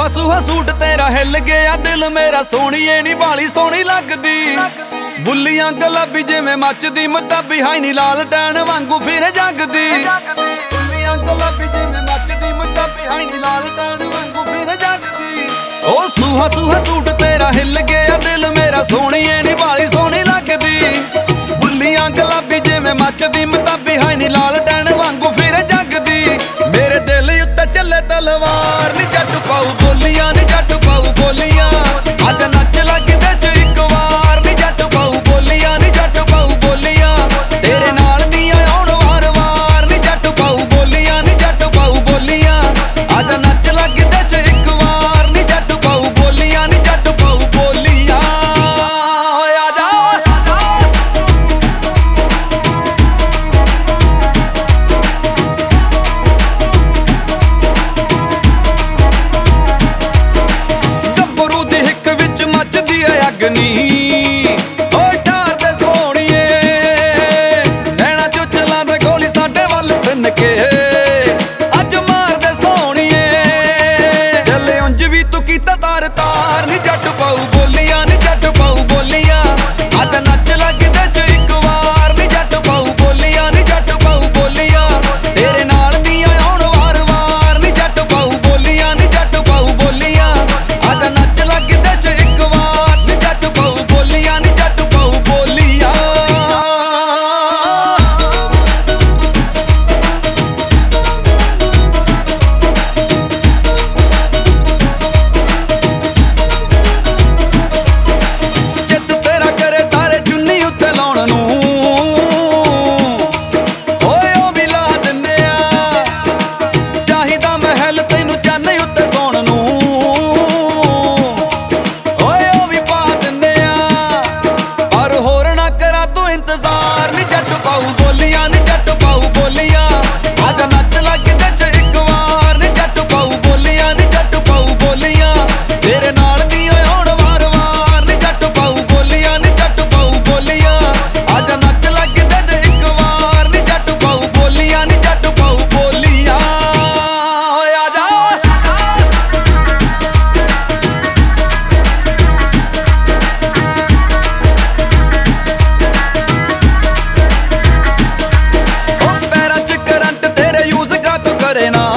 ਸੂਹਾ suit ਤੇਰਾ ਹਿੱਲ ਗਿਆ ਦਿਲ ਮੇਰਾ, ਸੋਹਣੀਏ ਨੀ ਬਾਲੀ ਸੋਹਣੀ ਲੱਗਦੀ। ਬੁੱਲੀਆਂ ਗੁਲਾਬੀ ਜਿਵੇਂ ਮੱਚਦੀ ਮਤਾਬੀ, ਹਾਈ ਨੀ ਲਾਲ ਟੈਣ ਵਾਂਗੂ ਫਿਰ ਜਗਦੀ। ਬੁੱਲੀਆਂ ਗੁਲਾਬੀ ਜਿਵੇਂ ਮੱਚਦੀ ਮਤਾਬੀ, ਹਾਈ ਨੀ ਲਾਲ ਟੈਣ ਵਾਂਗੂ ਫਿਰ ਜਗਦੀ। ਉਹ ਸੂਹਾ ਸੂਹਾ ਸੂਟ ਤੇਰਾ ਹਿੱਲ ਗਿਆ ਦਿਲ ਮੇਰਾ, ਸੋਹਣੀਏ ਨੀ ਬਾਲੀ ਸੋਹਣੀ ਲੱਗਦੀ। ਬੁੱਲੀਆਂ ਗੁਲਾਬੀ ਜਿਵੇਂ ਮੱਚਦੀ ਮਤਾਬੀ, ਹਾਈ ਨੀ ਲਾਲ ਟੈਣ ਵਾਂਗੂ ਫਿਰ ਜਗਦੀ। ਮੇਰੇ ਦਿਲ ਉੱਤੇ ਚੱਲੇ ਤਲਵਾਰ ਨੀ ਜੱਟ ਪਾਉ ਬੋਲੀਆਂ, ਨੀ ਜੱਟ ਪਾਉ ਬੋਲੀਆਂ। ਅੱਜ ਨੱਚ ਲੱਗਦੇ ਚ ਇੱਕ ਵਾਰ ਨੀ ਜੱਟ ਪਾਉ ਬੋਲੀਆਂ, ਨੀ ਜੱਟ ਪਾਉ ਬੋਲੀਆਂ। ਤੇਰੇ ਨਾਲ ਦੀਆਂ ਆਉਣ ਵਾਰ ਵਾਰ ਨੀ ਜੱਟ ਪਾਉ ਬੋਲੀਆਂ, ਨੀ ਜੱਟ ਪਾਉ ਬੋਲੀਆਂ। ਅੱਜ ਨੱਚ ਲੱਗਦੇ ਚ ਇੱਕ ਵਾਰ ਨੀ ਜੱਟ ਪਾਉ ਬੋਲੀਆਂ, ਨੀ ਜੱਟ ਪਾਉ ਬੋਲੀਆਂ। ਓਏ ਆ ਜਾ ਗੱਭਰੂ ਦੀ ਹਿੱਕ ਵਿੱਚ ਮੱਚਦੀ ਐ ਅੱਗ ਨੀ। ਓਏ ਢਾਰ ਤੇ ਸੋਹਣੀਏ ਨੈਣਾ ਚੋਂ ਚਲਾਂਦਾ ਗੋਲੀ ਸਾਡੇ ਵੱਲ ਸਿੰਨ ਕੇ। ਅੱਜ ਮਾਰਦੇ ਸੋਹਣੀਏ ਦਿਲ ਉਂਝ ਵੀ ਤੂੰ ਕੀਤਾ ਤਾਰ ਤਾਰ ਨੀ ਜੱਟ ਪਾਉ ਬੋਲੀਆਂ, ਨੀ ਜੱਟ ਪਾਉ ਬੋਲੀਆਂ। ਅੱਜ ਨੱਚ ਲੱਗਦੇ ਚ ਇੱਕ ਵਾਰ ਨੀ ਜੱਟ ਪਾਉ ਬੋਲੀਆਂ, ਨੀ ਜੱਟ ਪਾਉ ਬੋਲੀਆਂ। ਤੇਰੇ ਨਾਲ ਦੀਆਂ ਆਉਣ ਵਾਰ ਵਾਰ ਨੀ ਜੱਟ ਪਾਉ ਬੋਲੀਆਂ, ਨੀ ਜੱਟ ਪਾਉ ਬੋਲੀਆਂ। ਅੱਜ ਨੱਚ ਲੱਗਦੇ ਚ ਇੱਕ ਵਾਰ ਨੀ ਜੱਟ ਪਾਉ ਬੋਲੀਆਂ, ਨੀ ਜੱਟ ਪਾਉ ਬੋਲੀਆਂ। ਜਿੱਤ ਤੇਰਾ ਕਰੇ ਤਾਰੇ ਚੁੰਨੀ ਉੱਤੇ ਲਾਉਣ ਨੂੰ, ਓਏ ਉਹ ਵੀ ਲਾ ਦਿੰਨੇ ਆ। ਚਾਹੀਦਾ ਮਹਿਲ ਤੈਨੂੰ ਚੰਨ ਉੱਤੇ ਸੌਣ ਨੂੰ, ਓਏ ਉਹ ਵੀ ਪਾ ਦਿੰਨੇ ਆ। ਪਰ ਹੋਰ ਨਾ ਕਰਾ ਤੂੰ ਇੰਤਜ਼ਾਰ ਨੀ ਜੱਟ ਪਾਉ ਬੋਲੀਆਂ, ਨੀ ਜੱਟ ਪਾਉ ਬੋਲੀਆਂ। ਅੱਜ ਨੱਚ ਲੱਗਦੇ ਚ ਇੱਕ ਵਾਰ ਨੀ ਜੱਟ ਪਾਉ ਬੋਲੀਆਂ, ਨੀ ਜੱਟ ਪਾਉ ਬੋਲੀਆਂ। ਤੇਰੇ ਨਾਲ ਦੀਆਂ ਆਉਣ ਵਾਰ ਵਾਰ ਨੀ ਜੱਟ ਪਾਉ ਬੋਲੀਆਂ, ਨੀ ਜੱਟ ਪਾਉ ਬੋਲੀਆਂ। ਅੱਜ ਨੱਚ ਲੱਗਦੇ ਚ ਇੱਕ ਵਾਰ ਨੀ ਜੱਟ ਪਾਉ ਬੋਲੀਆਂ, ਨੀ ਜੱਟ ਪਾਉ ਬੋਲੀਆਂ। ਓਏ ਆ ਜਾ ਉਹ ਪੈਰਾਂ 'ਚ ਕਰੰਟ ਤੇਰੇ ਯੂਜ਼ ਕਾਤੋਂ ਕਰੇ ਨਾ।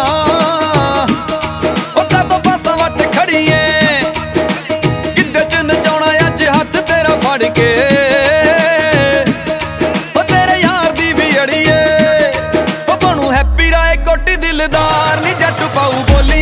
ਉਹ ਕਾਤੋਂ ਪਾਸਾ ਵੱਟ ਖੜੀਏ ਕਿੱਦੇ 'ਚ ਨਚਾਉਣਾ ਅੱਜ ਹੱਥ ਤੇਰਾ ਫੜ ਕੇ। ਉਹ ਤੇਰੇ ਯਾਰ ਦੀ ਵੀ ਅੜੀਏ ਉਹ ਬਣੂ ਹੈਪੀ ਰਾਏ ਕੋਟੀ ਦਿਲਦਾਰ ਨੀ ਜੱਟ ਪਾਉ ਬੋਲੀ।